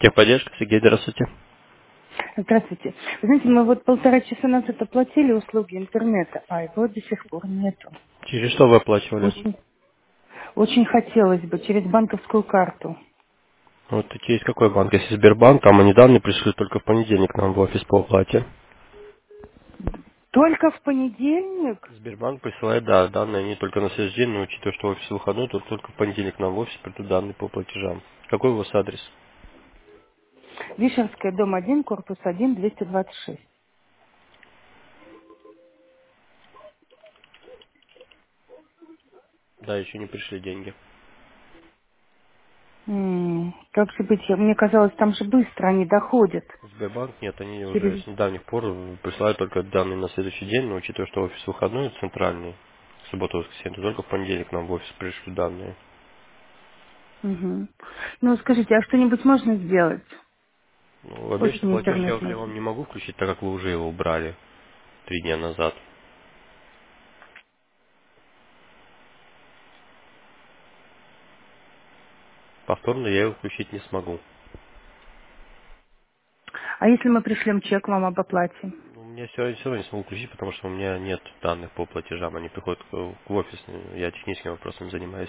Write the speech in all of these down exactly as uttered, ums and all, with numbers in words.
Техподдержка, Сергей, здравствуйте. Здравствуйте. Вы знаете, мы вот полтора часа назад оплатили услуги интернета, а его до сих пор нету. Через что вы оплачивали? Очень, очень хотелось бы через банковскую карту. Вот через какой банк? Если Сбербанк, там они данные пришли только в понедельник нам в офис по оплате. Только в понедельник? Сбербанк присылает, да, данные не только на следующий день, но учитывая, что офис выходной, то только в понедельник нам в офис придут данные по платежам. Какой у вас адрес? Вишерская, дом один, корпус один, двести двадцать шесть. Да, еще не пришли деньги. М, Как же быть? Я- Мне казалось, там же быстро они доходят. Сбербанк нет, они уже Через... с недавних пор присылают только данные на следующий день, но учитывая, что офис выходной, центральный, в субботу, воскресенье, то только в понедельник нам в офис пришли данные. Мгм. Ну, скажите, а что-нибудь можно сделать? Ну, обещанный Очень платеж я интернет уже вам нужен. не могу включить, так как вы уже его убрали три дня назад. Повторно я его включить не смогу. А если мы пришлем чек вам об оплате? У меня все, все равно не смогу включить, потому что у меня нет данных по платежам. Они приходят к- в офис, я техническими вопросами занимаюсь.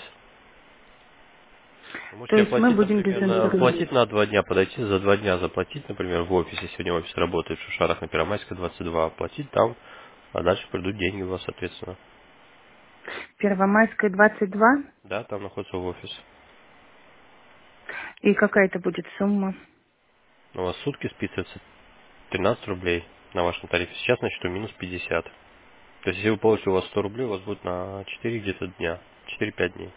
Вы То можете есть мы оплатить, будем без например, на, интернета. оплатить на два дня, подойти за два дня заплатить, например, в офисе. Сегодня офис работает в Шушарах на Первомайской двадцать два. Оплатить там, а дальше придут деньги у вас, соответственно. Первомайская, двадцать два. Да, там находится в офис. И какая это будет сумма? У вас сутки списывается тринадцать рублей на вашем тарифе. Сейчас на счету минус пятьдесят. То есть, если вы получите у вас сто рублей, у вас будет на четыре где-то дня, четыре-пять дней.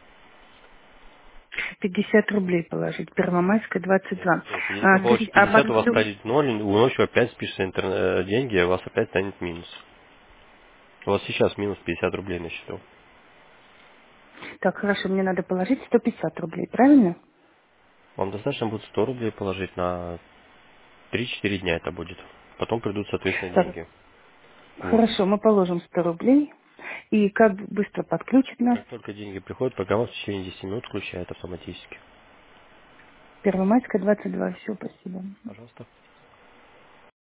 пятьдесят рублей положить. Первомайская, двадцать Нет, два. нет, если вы А, получите скажите, а пятьдесят, у вас банк- станет ноль, у ночью опять спишется интернет, деньги, и у вас опять станет минус. У вас сейчас минус пятьдесят рублей на счету. Так, хорошо, мне надо положить сто пятьдесят рублей, правильно? Вам достаточно будет сто рублей положить на три-четыре дня это будет. Потом придут, соответственно, Так, деньги в офис. хорошо, мы положим сто рублей. И как быстро подключит нас? Как только деньги приходят, программа в течение десяти минут включает автоматически. Первомайская, двадцать два. Все, спасибо. Пожалуйста.